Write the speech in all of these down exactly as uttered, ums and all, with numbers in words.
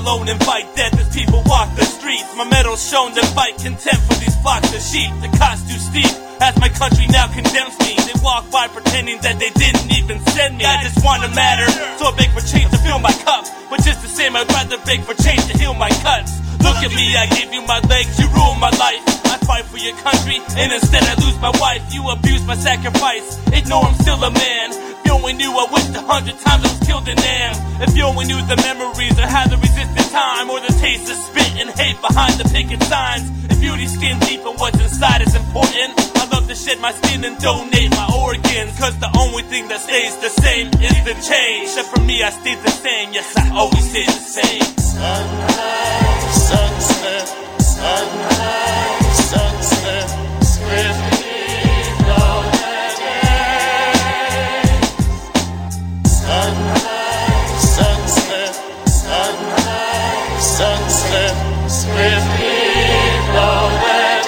alone invite death as people walk the streets. My metal's shown to fight contempt for these flocks of sheep. The cost too steep as my country now condemns me. They walk by pretending that they didn't even send me. I just want to matter, so I beg for change to fill my cup. But just the same, I'd rather beg for change to heal my cuts. Look at me, I gave you my legs, you ruined my life. I fight for your country, and instead I lose my wife. You abuse my sacrifice, ignore I'm still a man. If you only knew I wished a hundred times I was killed in Am. If you only knew the memories or how to resist the time, or the taste of spit and hate behind the picket signs. If beauty's skin deep and what's inside is important, I love to shed my skin and donate my organs. Cause the only thing that stays the same is the change. Except for me, I stayed the same, yes, I always stay the same. Sunrise, sunset, sunrise, sunset, swiftly flowing. Sunrise, sunset, sunrise, sunset, swiftly flowing.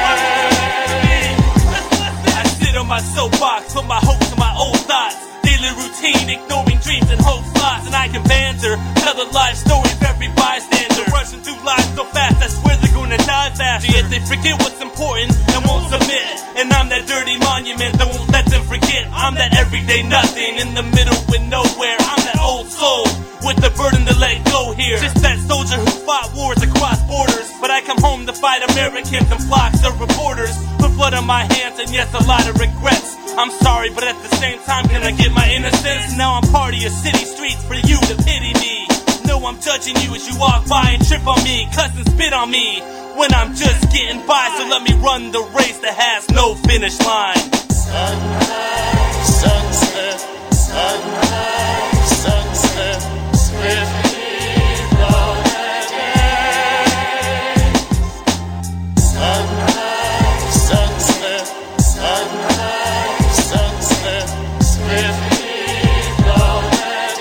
I sit on my soapbox, put my hopes in my old thoughts. Daily routine, ignoring dreams and hopes lost. And I can banter, tell the life story of every bystander. Rushing through life so fast, I swear they're gonna die faster. Yet they forget what's important and won't submit. And I'm that dirty monument that won't let them forget. I'm that everyday nothing in the middle with nowhere. I'm that old soul with the burden to let go here. Just that soldier who fought wars across borders. But I come home to fight Americans and flocks of reporters. Put blood on my hands and yes, a lot of regrets. I'm sorry, but at the same time, can I get my innocence? Now I'm part of your city streets for you to pity me. Know I'm judging you as you walk by and trip on me, cuss and spit on me when I'm just getting by. So let me run the race that has no finish line. Sunrise, sunset, sunrise, sunset, swiftly flowing. Sunrise, sunset, sunrise, sunset, swiftly flowing.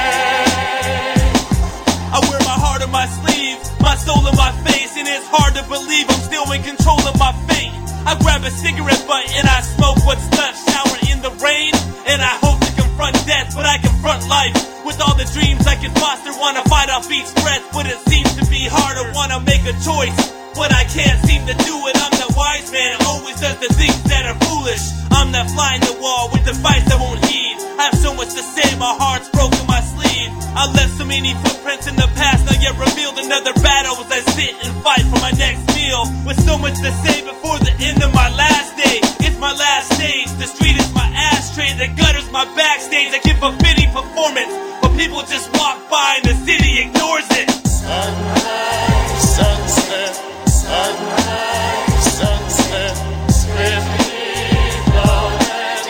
I wear my heart on my sleeve, my soul in my face, and it's hard to believe I'm still in control of my fate. I grab a cigarette butt and I smoke what's left, shower in the rain, and I hope to confront death, but I confront life with all the dreams I can foster. Wanna fight off each breath, but it seems to be harder. Wanna make a choice, but I can't seem to do it. I'm that wise man, always does the things that are foolish. I'm that fly in the wall with the fights I won't heed. I have so much to say, my heart's broken my sleeve. I left so many footprints in the past, not yet revealed another battle as I sit and fight for my next meal. With so much to say before the end of my last day. It's my last stage, the street is my ashtray, the gutter's my backstage. I give a fitting performance, but people just walk by and the city ignores it. Sunrise, sunset, sunrise, sunset, swiftly flowing.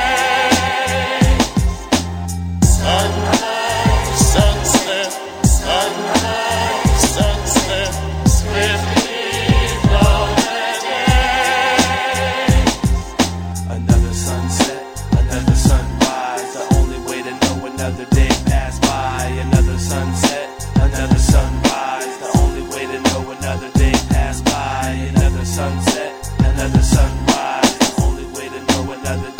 Sunrise, sunset, sunrise, sunset, swiftly flowing. Another sunset, another sunrise. The only way to know another day passed by. Another sunset, another sunrise. The only way to know another day passed by. Another sunset, another sunrise. The only way to know another day.